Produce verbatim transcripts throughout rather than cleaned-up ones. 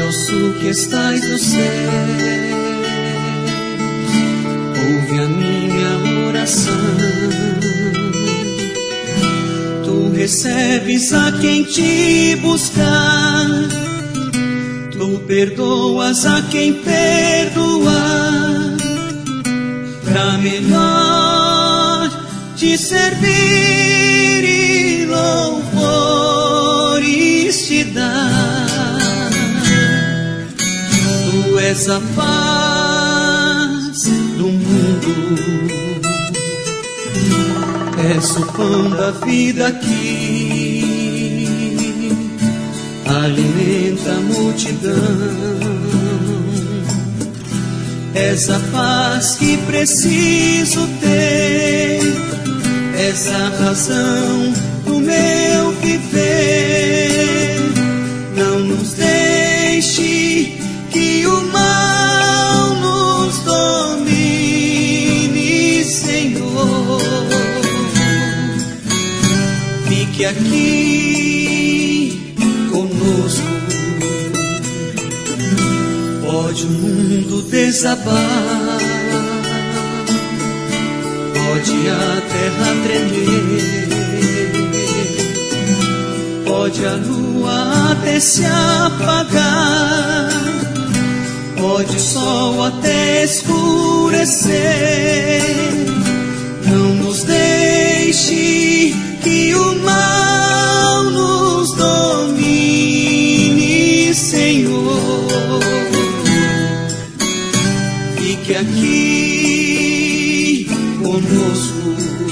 nosso que estais no céu, ouve a minha oração. Tu recebes a quem te buscar, tu perdoas a quem perdoar, pra melhor te servir e louvores te dar. Tu és a paz do mundo, és o pão da vida que alimenta a multidão. És a paz que preciso ter, és a razão do meu viver. Não nos deixe que o mal nos domine, Senhor. Fique aqui conosco. Pode o mundo desabar, pode a terra tremer, pode a lua até se apagar, pode o sol até escurecer. Não nos deixe que o mal nos domine, Senhor. Fique aqui conosco.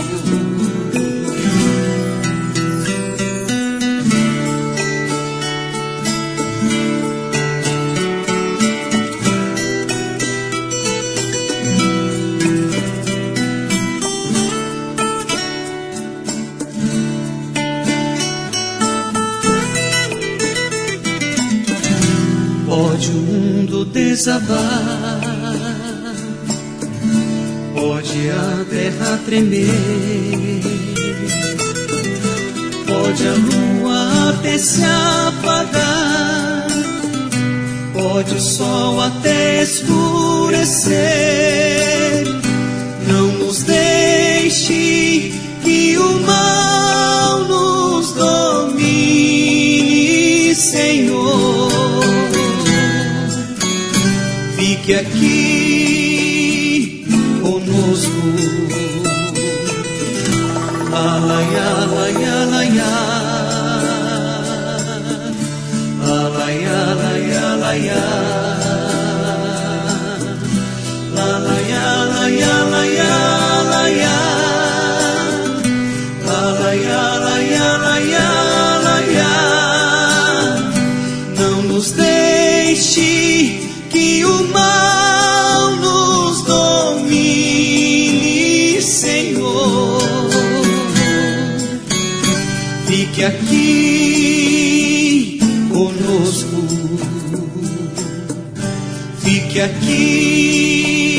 Pode o mundo desabar, pode a terra tremer, pode a lua até se apagar, pode o sol até escurecer. Não nos deixe que o mal nos domine, Senhor. Fique aqui conosco. Alaiá, alaiá, alaiá, alaiá, alaiá, alaiá, alaiá, alaiá, alaiá, alaiá, alaiá, alaiá, alaiá. Não nos deixe que o mal nos domine, Senhor. Fique aqui conosco. Fique aqui